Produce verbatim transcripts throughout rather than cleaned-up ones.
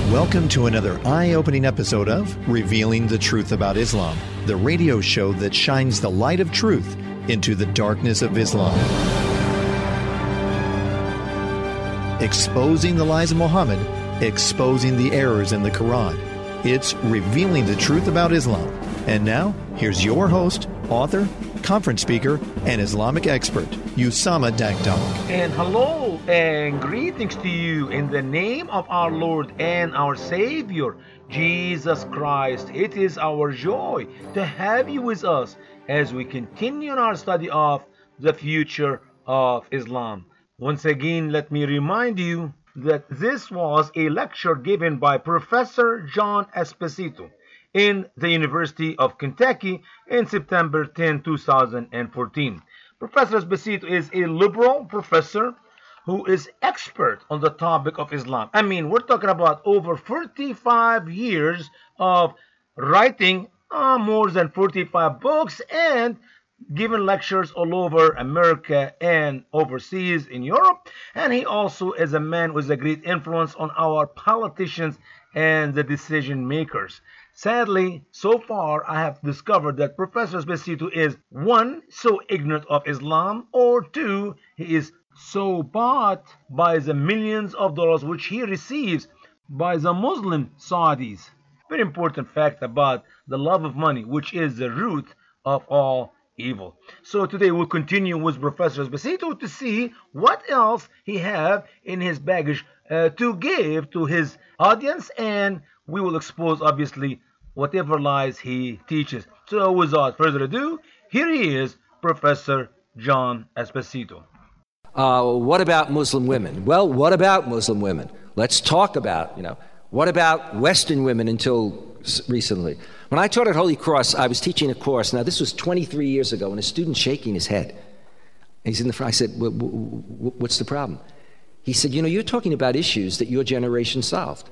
Welcome to another eye-opening episode of Revealing the Truth About Islam, the radio show that shines the light of truth into the darkness of Islam. Exposing the lies of Muhammad, exposing the errors in the Quran. It's Revealing the Truth About Islam. And now, here's your host, author, conference speaker, and Islamic expert, Usama Dakdok. And hello and greetings to you in the name of our Lord and our Savior, Jesus Christ. It is our joy to have you with us as we continue in our study of the future of Islam. Once again, let me remind you that this was a lecture given by Professor John Esposito in the University of Kentucky in September tenth, two thousand fourteen. Professor Esposito is a liberal professor who is expert on the topic of Islam. I mean, we're talking about over forty-five years of writing uh, more than forty-five books and giving lectures all over America and overseas in Europe. And he also is a man with a great influence on our politicians and the decision makers. Sadly, so far I have discovered that Professor Esposito is, one, so ignorant of Islam, or two, he is so bought by the millions of dollars which he receives by the Muslim Saudis. Very important fact about the love of money, which is the root of all evil. So today we'll continue with Professor Esposito to see what else he have in his baggage uh, to give to his audience, and we will expose, obviously, whatever lies he teaches. So without further ado, here he is, Professor John Esposito. Uh, what about Muslim women? Well, what about Muslim women? Let's talk about, you know, what about Western women until recently? When I taught at Holy Cross, I was teaching a course. Now, this was twenty-three years ago, and a student shaking his head. He's in the front. I said, what's the problem? He said, you know, you're talking about issues that your generation solved.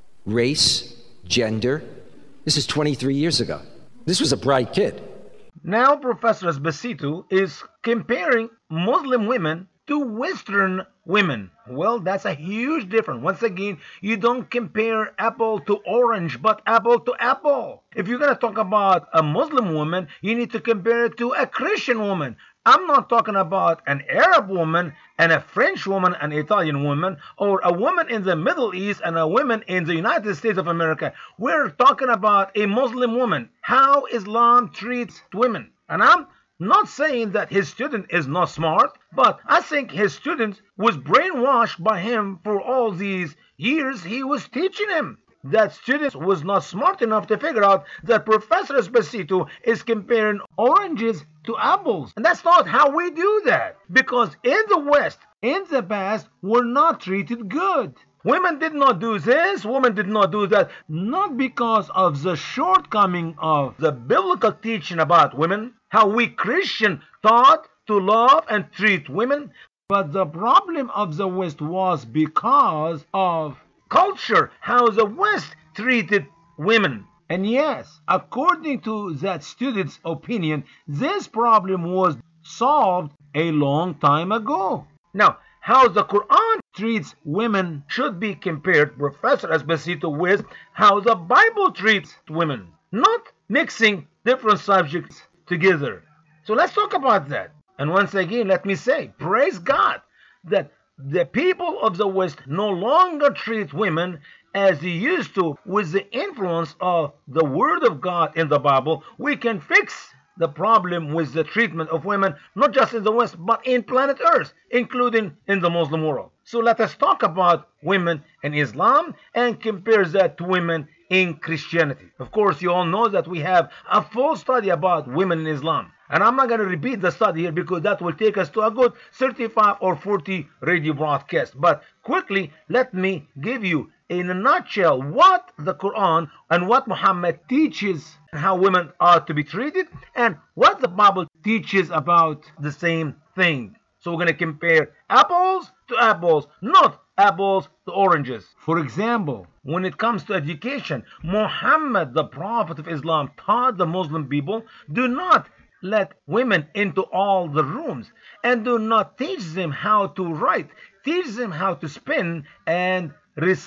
Race, gender. This is twenty-three years ago. This was a bright kid. Now, Professor Esposito is comparing Muslim women to Western women. Well, that's a huge difference. Once again, you don't compare apple to orange, but apple to apple. If you're going to talk about a Muslim woman, you need to compare it to a Christian woman. I'm not talking about an Arab woman and a French woman, an Italian woman, or a woman in the Middle East and a woman in the United States of America. We're talking about a Muslim woman, how Islam treats women. And I'm not saying that his student is not smart, but I think his student was brainwashed by him for all these years he was teaching him. That student was not smart enough to figure out that Professor Esposito is comparing oranges to apples. And that's not how we do that. Because in the West, in the past, we're not treated good. Women did not do this, women did not do that, not because of the shortcoming of the biblical teaching about women, how we Christian taught to love and treat women, but the problem of the West was because of culture, how the West treated women. And yes, according to that student's opinion, this problem was solved a long time ago. Now, how the Quran treats women should be compared, Professor Esposito, with how the Bible treats women, not mixing different subjects together. So let's talk about that. And once again, let me say, praise God, that the people of the West no longer treat women as they used to. With the influence of the Word of God in the Bible, we can fix the problem with the treatment of women, not just in the West, but in planet Earth, including in the Muslim world. So let us talk about women in Islam and compare that to women in Christianity. Of course, you all know that we have a full study about women in Islam. And I'm not going to repeat the study here because that will take us to a good thirty-five or forty radio broadcasts. But quickly, let me give you in a nutshell what the Quran and what Muhammad teaches how women are to be treated and what the Bible teaches about the same thing. So we're going to compare apples to apples, not apples to oranges. For example, when it comes to education, Muhammad, the Prophet of Islam, taught the Muslim people, do not let women into all the rooms and do not teach them how to write. Teach them how to spin and recite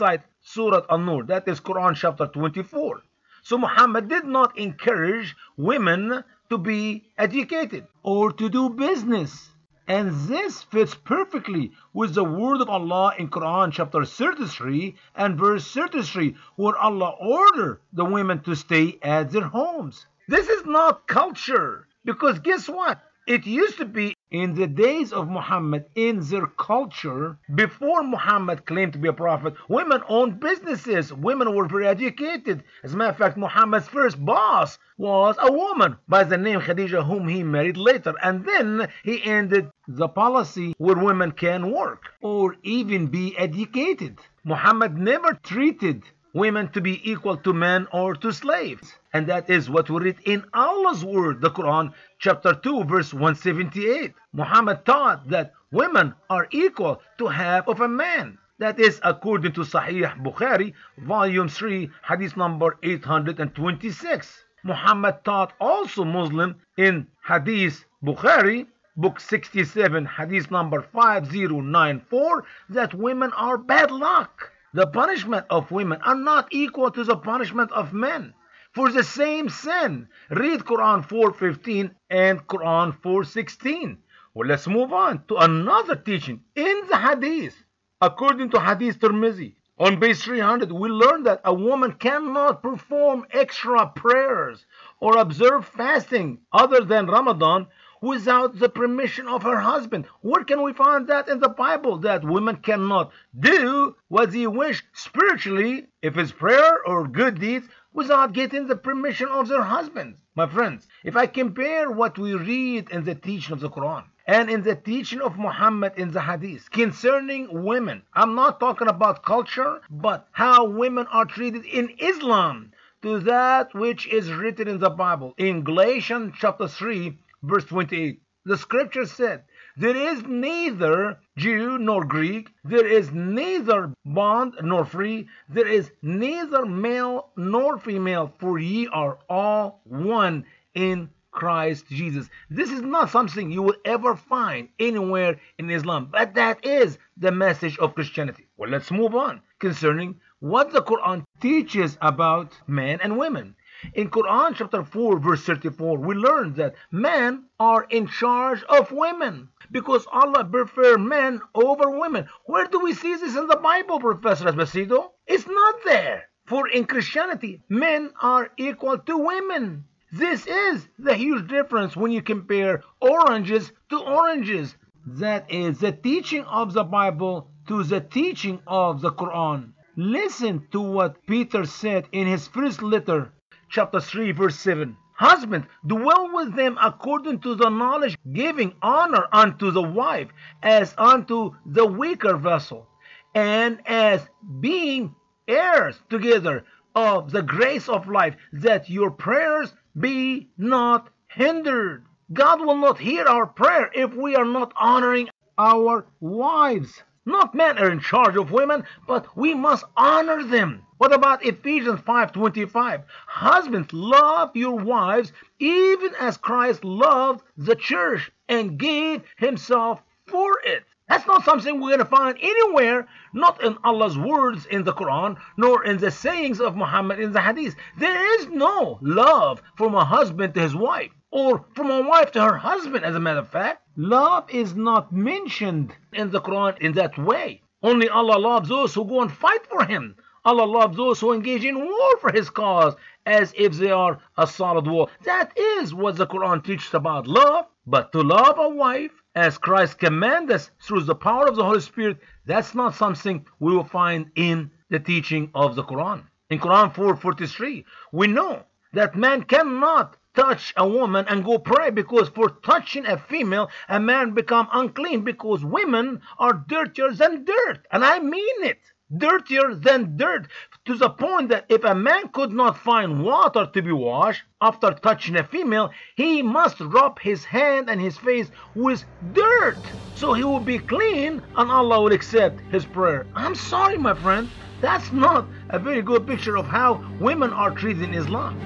Surah An-Nur. That is Quran chapter twenty-four. So Muhammad did not encourage women to be educated or to do business. And this fits perfectly with the word of Allah in Quran chapter thirty-three and verse thirty-three, where Allah ordered the women to stay at their homes. This is not culture, because guess what? It used to be in the days of Muhammad, in their culture, before Muhammad claimed to be a prophet, women owned businesses. Women were very educated. As a matter of fact, Muhammad's first boss was a woman by the name Khadija, whom he married later. And then he ended the policy where women can work or even be educated. Muhammad never treated women to be equal to men or to slaves. And that is what we read in Allah's word, the Quran, chapter two, verse one seventy-eight. Muhammad taught that women are equal to half of a man. That is according to Sahih Bukhari, volume three, hadith number eight hundred twenty-six. Muhammad taught also Muslim in Hadith Bukhari, book sixty-seven, hadith number five thousand ninety-four, that women are bad luck. The punishment of women are not equal to the punishment of men for the same sin. Read Quran four fifteen and Quran four sixteen. Well, let's move on to another teaching in the Hadith. According to Hadith Tirmidhi, on page three hundred, we learn that a woman cannot perform extra prayers or observe fasting other than Ramadan without the permission of her husband. Where can we find that in the Bible, that women cannot do what they wish spiritually, if it's prayer or good deeds, without getting the permission of their husbands? My friends, if I compare what we read in the teaching of the Quran and in the teaching of Muhammad in the Hadith concerning women, I'm not talking about culture, but how women are treated in Islam, to that which is written in the Bible. In Galatians chapter three, verse twenty-eight, the scripture said, there is neither Jew nor Greek, there is neither bond nor free, there is neither male nor female, for ye are all one in Christ Jesus. This is not something you will ever find anywhere in Islam, but that is the message of Christianity. Well, let's move on concerning what the Quran teaches about men and women. In Quran chapter four, verse thirty-four, we learn that men are in charge of women because Allah prefers men over women. Where do we see this in the Bible, Professor Esposito? It's not there. For in Christianity, men are equal to women. This is the huge difference when you compare oranges to oranges. That is the teaching of the Bible to the teaching of the Quran. Listen to what Peter said in his first letter, chapter three, verse seven. Husbands, dwell with them according to the knowledge, giving honor unto the wife as unto the weaker vessel, and as being heirs together of the grace of life, that your prayers be not hindered. God will not hear our prayer if we are not honoring our wives. Not men are in charge of women, but we must honor them. What about Ephesians five twenty-five? Husbands, love your wives even as Christ loved the church and gave himself for it. That's not something we're going to find anywhere, not in Allah's words in the Quran, nor in the sayings of Muhammad in the Hadith. There is no love from a husband to his wife, or from a wife to her husband, as a matter of fact. Love is not mentioned in the Quran in that way. Only Allah loves those who go and fight for him. Allah loves those who engage in war for his cause, as if they are a solid wall. That is what the Quran teaches about love. But to love a wife, as Christ commanded us through the power of the Holy Spirit, that's not something we will find in the teaching of the Quran. In Quran four forty-three, we know that man cannot touch a woman and go pray, because for touching a female, a man become unclean, because women are dirtier than dirt. And I mean it. Dirtier than dirt, to the point that if a man could not find water to be washed after touching a female, he must rub his hand and his face with dirt, so he will be clean and Allah will accept his prayer. I'm sorry, my friend, that's not a very good picture of how women are treated in Islam.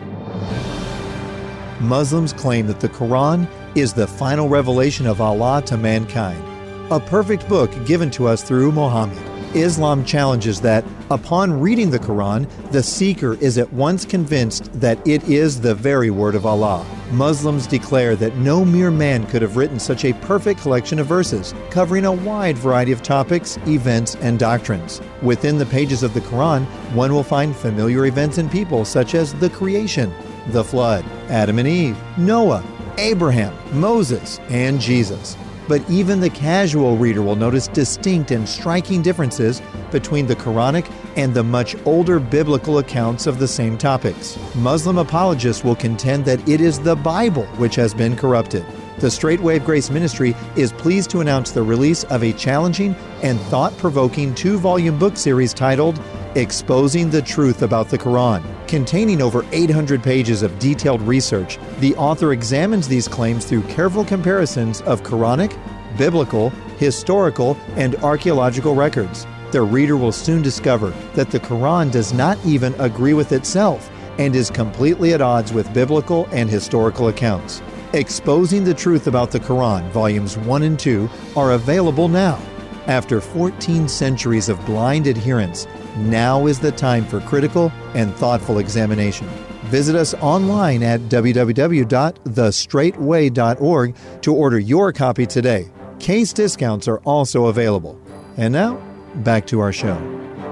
Muslims claim that the Quran is the final revelation of Allah to mankind, a perfect book given to us through Muhammad. Islam challenges that, upon reading the Quran, the seeker is at once convinced that it is the very word of Allah. Muslims declare that no mere man could have written such a perfect collection of verses, covering a wide variety of topics, events, and doctrines. Within the pages of the Quran, one will find familiar events and people such as the creation, the flood, Adam and Eve, Noah, Abraham, Moses, and Jesus. But even the casual reader will notice distinct and striking differences between the Quranic and the much older biblical accounts of the same topics. Muslim apologists will contend that it is the Bible which has been corrupted. The Straight Way of Grace Ministry is pleased to announce the release of a challenging and thought-provoking two-volume book series titled Exposing the Truth About the Quran. Containing over eight hundred pages of detailed research, the author examines these claims through careful comparisons of Quranic, biblical, historical, and archaeological records. The reader will soon discover that the Quran does not even agree with itself and is completely at odds with biblical and historical accounts. Exposing the Truth About the Quran, Volumes one and two, are available now. After fourteen centuries of blind adherence, now is the time for critical and thoughtful examination. Visit us online at w w w dot the straight way dot org to order your copy today. Case discounts are also available. And now, back to our show.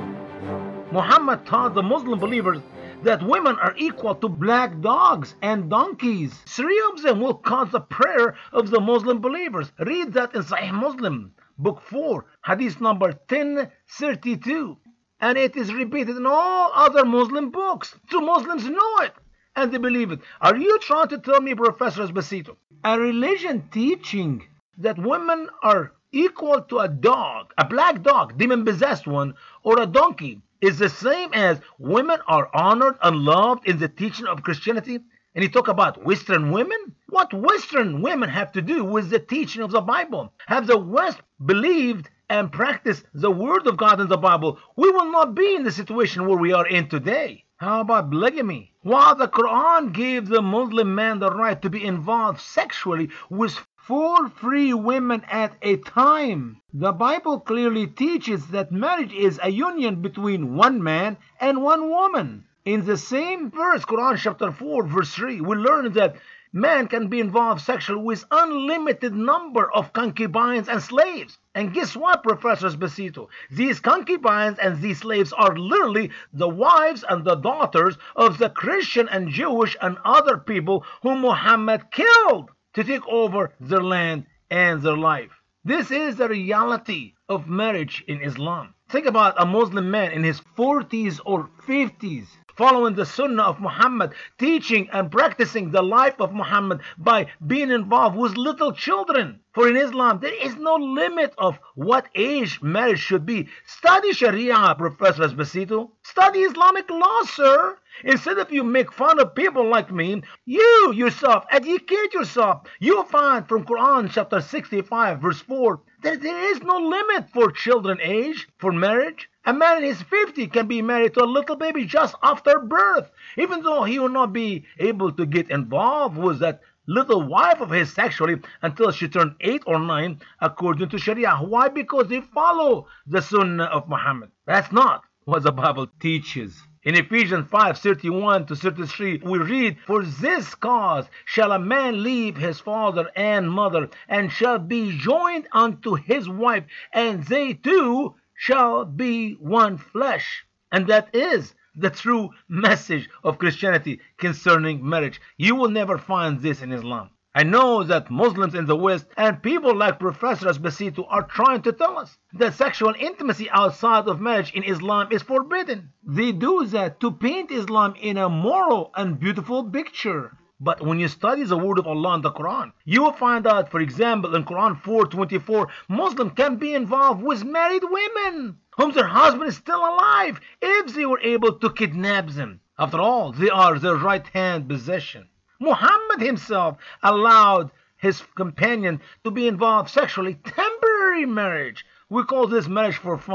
Muhammad taught the Muslim believers that women are equal to black dogs and donkeys. Three of them will cause the prayer of the Muslim believers. Read that in Sahih Muslim, Book four, Hadith number ten thirty-two. And it is repeated in all other Muslim books. So Muslims know it and they believe it. Are you trying to tell me, Professor Esposito, a religion teaching that women are equal to a dog, a black dog, demon-possessed one, or a donkey, is the same as women are honored and loved in the teaching of Christianity? And you talk about Western women? What Western women have to do with the teaching of the Bible? Have the West believed and practiced the Word of God in the Bible, we will not be in the situation where we are in today. How about polygamy? While the Quran gave the Muslim man the right to be involved sexually with four free women at a time, the Bible clearly teaches that marriage is a union between one man and one woman. In the same verse, Quran chapter four, verse three, we learn that man can be involved sexually with unlimited number of concubines and slaves. And guess what, Professor Esposito? These concubines and these slaves are literally the wives and the daughters of the Christian and Jewish and other people whom Muhammad killed to take over their land and their life. This is the reality of marriage in Islam. Think about a Muslim man in his forties or fifties following the Sunnah of Muhammad, teaching and practicing the life of Muhammad by being involved with little children. For in Islam, there is no limit of what age marriage should be. Study Sharia, Professor Esposito. Study Islamic law, sir. Instead of you make fun of people like me, you yourself educate yourself. You'll find from Quran chapter sixty-five, verse four, that there is no limit for children age, for marriage. A man in his fifties can be married to a little baby just after birth, even though he will not be able to get involved with that little wife of his sexually until she turned eight or nine, according to Sharia. Why? Because they follow the Sunnah of Muhammad. That's not what the Bible teaches. In Ephesians five, thirty-one to thirty-three, we read, "For this cause shall a man leave his father and mother, and shall be joined unto his wife, and they two shall be one flesh." And that is the true message of Christianity concerning marriage. You will never find this in Islam. I know that Muslims in the West and people like Professor Esposito are trying to tell us that sexual intimacy outside of marriage in Islam is forbidden. They do that to paint Islam in a moral and beautiful picture. But when you study the word of Allah in the Quran, you will find out, for example, in Quran four twenty-four, Muslims can be involved with married women whom their husband is still alive if they were able to kidnap them. After all, they are their right-hand possession. Muhammad himself allowed his companion to be involved sexually. Temporary marriage. We call this marriage for fun.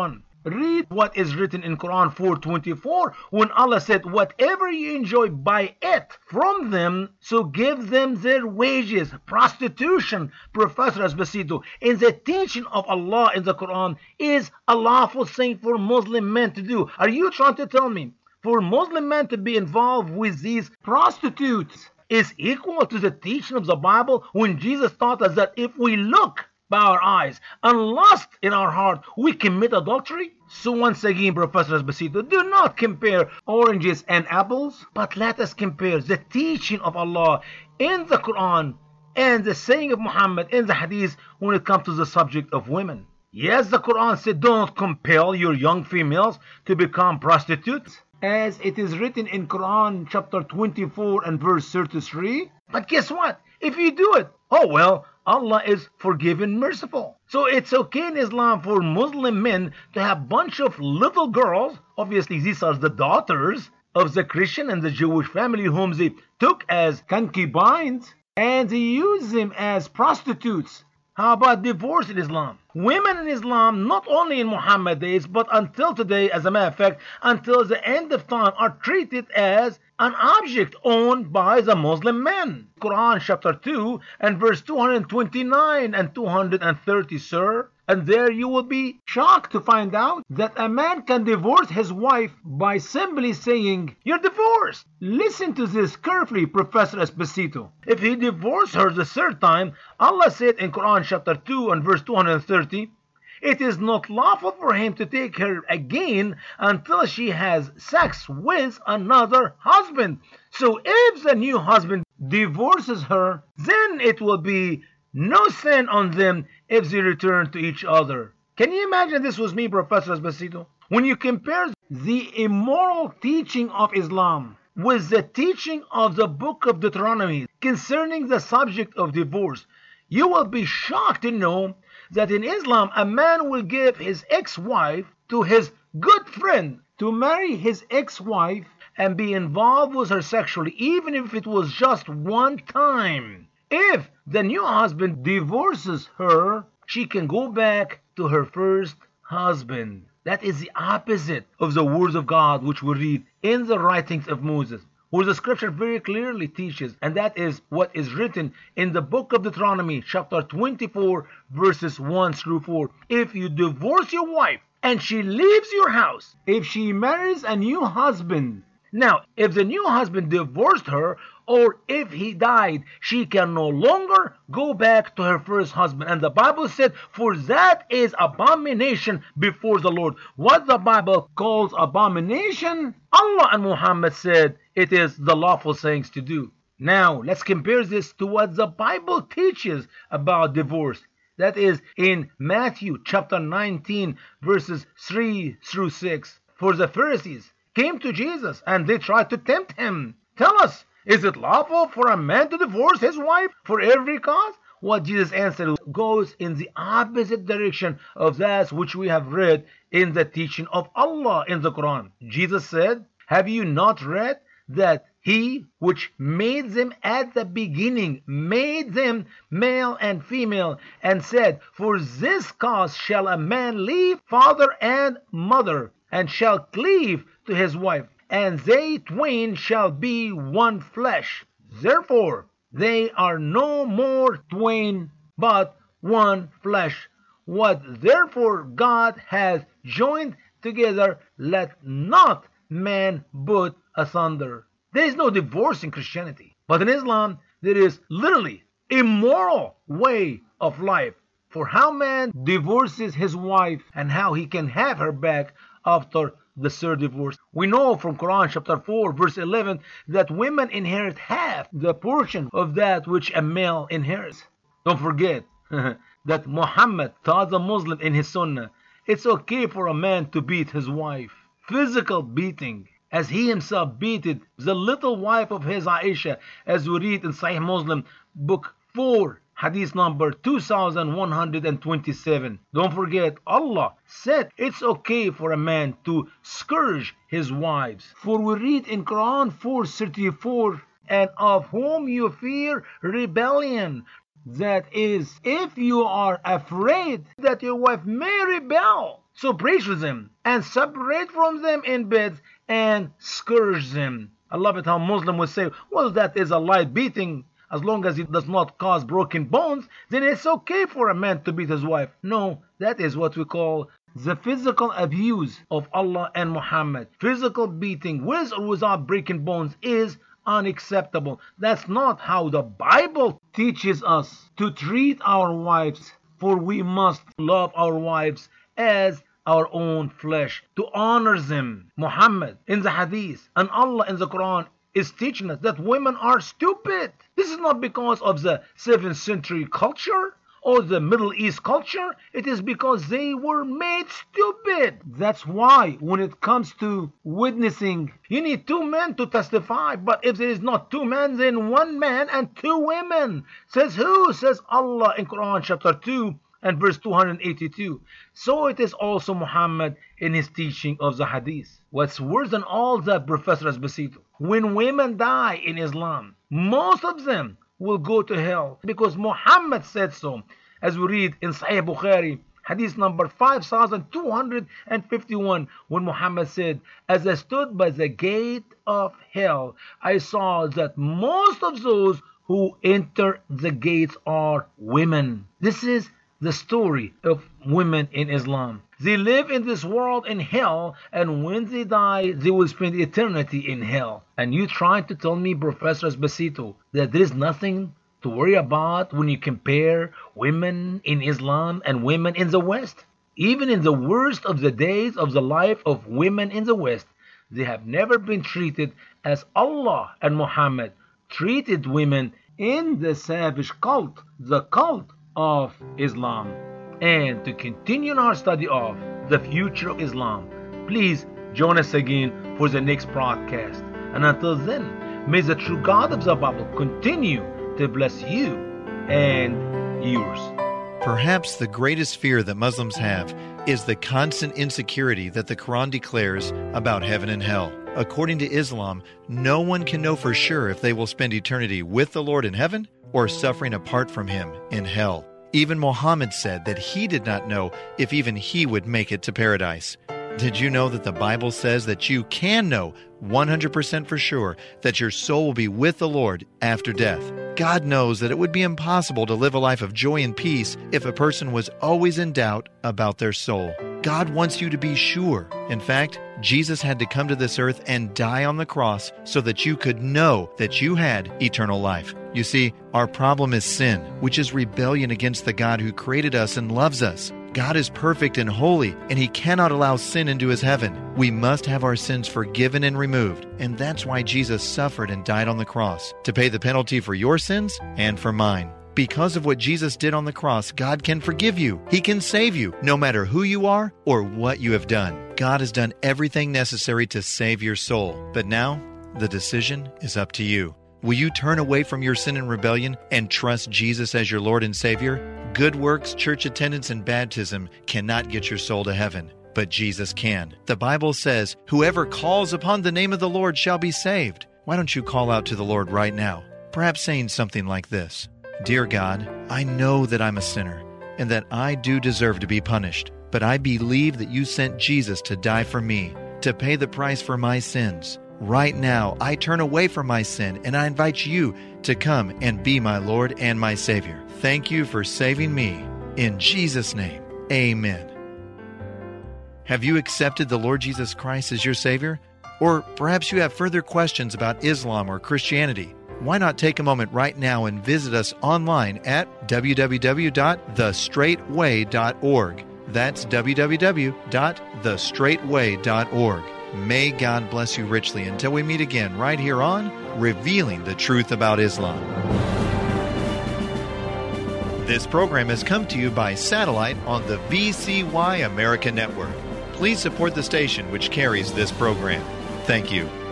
Read what is written in Quran four twenty-four when Allah said, whatever you enjoy, buy it from them, so give them their wages. Prostitution, Professor Esposito, in the teaching of Allah in the Quran is a lawful thing for Muslim men to do. Are you trying to tell me for Muslim men to be involved with these prostitutes is equal to the teaching of the Bible when Jesus taught us that if we look by our eyes and lust in our heart, we commit adultery? So once again, Professor Esposito, do not compare oranges and apples, but let us compare the teaching of Allah in the Quran and the saying of Muhammad in the Hadith when it comes to the subject of women. Yes, the Quran said, don't compel your young females to become prostitutes, as it is written in Quran chapter twenty-four and verse thirty-three. But guess what? If you do it, oh well, Allah is forgiving, merciful. So it's okay in Islam for Muslim men to have a bunch of little girls. Obviously, these are the daughters of the Christian and the Jewish family whom they took as concubines, and they use them as prostitutes. How about divorce in Islam? Women in Islam, not only in Muhammad days, but until today, as a matter of fact, until the end of time, are treated as an object owned by the Muslim men. Quran chapter two and verse two hundred twenty-nine and two hundred thirty, sir. And there you will be shocked to find out that a man can divorce his wife by simply saying, you're divorced. Listen to this carefully, Professor Esposito. If he divorced her the third time, Allah said in Quran chapter two and verse two hundred thirty, it is not lawful for him to take her again until she has sex with another husband. So if the new husband divorces her, then it will be no sin on them if they return to each other. Can you imagine this was me, Professor Esposito? When you compare the immoral teaching of Islam with the teaching of the book of Deuteronomy concerning the subject of divorce, you will be shocked to know that in Islam, a man will give his ex-wife to his good friend to marry his ex-wife and be involved with her sexually, even if it was just one time. If the new husband divorces her, she can go back to her first husband. That is the opposite of the words of God which we read in the writings of Moses, where the scripture very clearly teaches, and that is what is written in the book of Deuteronomy, chapter twenty-four, verses one through four. If you divorce your wife and she leaves your house, if she marries a new husband, now, if the new husband divorced her, or if he died, she can no longer go back to her first husband. And the Bible said, for that is abomination before the Lord. What the Bible calls abomination, Allah and Muhammad said it is the lawful things to do. Now, let's compare this to what the Bible teaches about divorce. That is in Matthew chapter nineteen, verses three through six. For the Pharisees came to Jesus and they tried to tempt him. Tell us, is it lawful for a man to divorce his wife for every cause? What Jesus answered goes in the opposite direction of that which we have read in the teaching of Allah in the Quran. Jesus said, have you not read that he which made them at the beginning made them male and female, and said, for this cause shall a man leave father and mother, and shall cleave to his wife, and they twain shall be one flesh. Therefore they are no more twain, but one flesh. What therefore God hath joined together, let not man put asunder. There is no divorce in Christianity, but in Islam there is literally immoral way of life for how man divorces his wife and how he can have her back after the third divorce. We know from Quran chapter four verse eleven that women inherit half the portion of that which a male inherits. Don't forget that Muhammad taught the Muslim in his sunnah it's okay for a man to beat his wife. Physical beating, as he himself beated the little wife of his Aisha, as we read in Sahih Muslim book four, hadith number two thousand one hundred twenty-seven. Don't forget, Allah said it's okay for a man to scourge his wives. For we read in Quran four thirty-four, and of whom you fear rebellion. That is, if you are afraid that your wife may rebel, So preach to them and separate from them in beds and scourge them. I love it how Muslims would say, well, that is a light beating. As long as it does not cause broken bones, then it's okay for a man to beat his wife. No, that is what we call the physical abuse of Allah and Muhammad. Physical beating with or without breaking bones is unacceptable. That's not how the Bible teaches us to treat our wives, for we must love our wives as our own flesh, to honor them. Muhammad in the Hadith and Allah in the Quran is teaching us that women are stupid. This is not because of the seventh century culture or the Middle East culture. It is because they were made stupid. That's why when it comes to witnessing, you need two men to testify. But if there is not two men, then one man and two women. Says who? Says Allah in Quran chapter two and verse two hundred eighty-two. So it is also Muhammad in his teaching of the Hadith. What's worse than all that, Professor Esposito, when women die in Islam, most of them will go to hell because Muhammad said so. As we read in Sahih Bukhari, Hadith number five thousand two hundred fifty-one, when Muhammad said, as I stood by the gate of hell, I saw that most of those who enter the gates are women. This is the story of women in Islam. They live in this world in hell, and when they die, they will spend eternity in hell. And you trying to tell me, Professor Esposito, that there is nothing to worry about when you compare women in Islam and women in the West? Even in the worst of the days of the life of women in the West, they have never been treated as Allah and Muhammad treated women in the savage cult, the cult of Islam. And to continue our study of the future of Islam, please join us again for the next broadcast. And until then, may the true God of the Bible continue to bless you and yours. Perhaps the greatest fear that Muslims have is the constant insecurity that the Quran declares about heaven and hell. According to Islam, no one can know for sure if they will spend eternity with the Lord in heaven or suffering apart from Him in hell. Even Muhammad said that he did not know if even he would make it to paradise. Did you know that the Bible says that you can know one hundred percent for sure that your soul will be with the Lord after death? God knows that it would be impossible to live a life of joy and peace if a person was always in doubt about their soul. God wants you to be sure. In fact, Jesus had to come to this earth and die on the cross so that you could know that you had eternal life. You see, our problem is sin, which is rebellion against the God who created us and loves us. God is perfect and holy, and He cannot allow sin into His heaven. We must have our sins forgiven and removed, and that's why Jesus suffered and died on the cross, to pay the penalty for your sins and for mine. Because of what Jesus did on the cross, God can forgive you. He can save you, no matter who you are or what you have done. God has done everything necessary to save your soul. But now, the decision is up to you. Will you turn away from your sin and rebellion and trust Jesus as your Lord and Savior? Good works, church attendance, and baptism cannot get your soul to heaven, but Jesus can. The Bible says, whoever calls upon the name of the Lord shall be saved. Why don't you call out to the Lord right now? Perhaps saying something like this: Dear God, I know that I'm a sinner and that I do deserve to be punished, but I believe that you sent Jesus to die for me, to pay the price for my sins. Right now, I turn away from my sin and I invite you to come and be my Lord and my Savior. Thank you for saving me. In Jesus' name, amen. Have you accepted the Lord Jesus Christ as your Savior? Or perhaps you have further questions about Islam or Christianity. Why not take a moment right now and visit us online at w w w dot the straight way dot org. That's w w w dot the straight way dot org. May God bless you richly until we meet again right here on Revealing the Truth About Islam. This program has come to you by satellite on the V C Y America Network. Please support the station which carries this program. Thank you.